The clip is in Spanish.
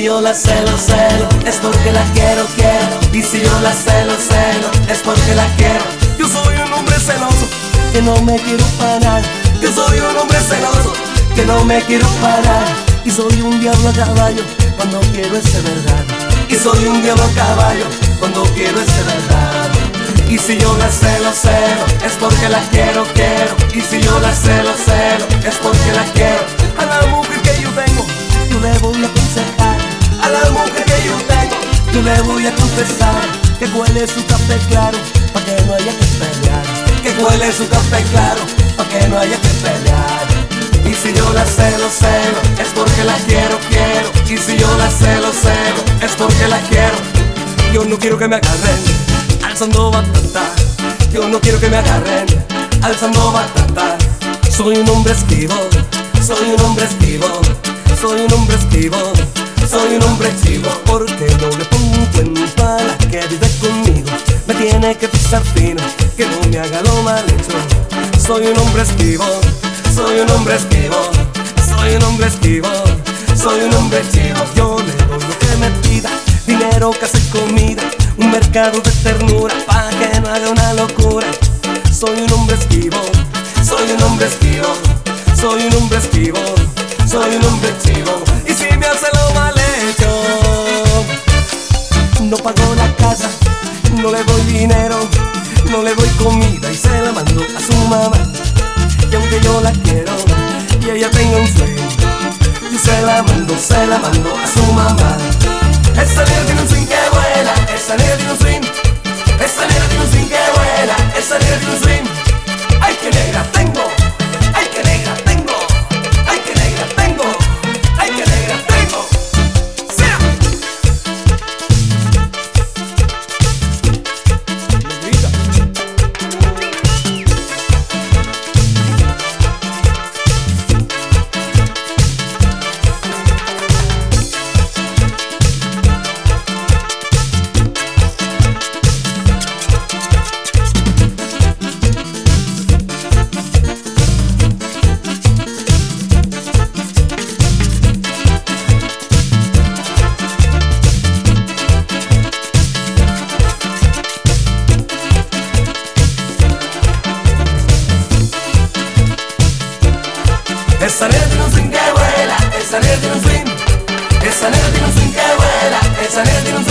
si yo la celo, es porque la quiero. Y si yo la celo, es porque la quiero. Yo soy un hombre celoso, que no me quiero parar. Yo soy un hombre celoso, que no me quiero parar. Y soy un diablo a caballo, cuando quiero es de verdad. Y soy un diablo a caballo, cuando quiero es de verdad. Y si yo la celo, es porque la quiero. Y si yo la celo, es porque la quiero. A la mujer que yo tengo, yo le voy a aconsejar. A la mujer que yo tengo, yo le voy a confesar que cuele su café claro, pa' que no haya que pelear. Que cuele su café claro, pa' que no haya que pelear. Y si yo la celo, es porque la quiero. Y si yo la celo, es porque la quiero. Yo no quiero que me agarren alzando batata. Yo no quiero que me agarren alzando batata. Soy un hombre esquivo, soy un hombre esquivo, soy un hombre esquivo, soy un hombre esquivo. Porque no le pongo un cuento a la que vive conmigo. Me tiene que pisar fino, que no me haga lo mal hecho. Soy un hombre esquivo, soy un hombre esquivo, soy un hombre esquivo, soy un hombre esquivo. Yo le doy lo que me pida, dinero, casa y comida, un mercado de ternura, pa' que no haga una locura. Soy un hombre esquivo, soy un hombre esquivo, soy un hombre esquivo, soy un hombre esquivo. Y si me hace lo mal hecho, no pago la casa, no le doy dinero, no le doy comida y se la mando a su mamá. Y aunque yo la quiero y ella tenga un sueño, y se la mando a su mamá. Esa nena tiene un swing que vuela, esa nena tiene un swing, esa nena tiene un swing que vuela, esa nena tiene un swing. Ay, que negra tengo, ay, que negra tengo, ay, que negra tengo, ay, que negra tengo. ¡Sea! Esa nena tiene un swing que vuela, esa nena tiene un swing, esa nena tiene un swing que vuela, esa nena tiene un swing.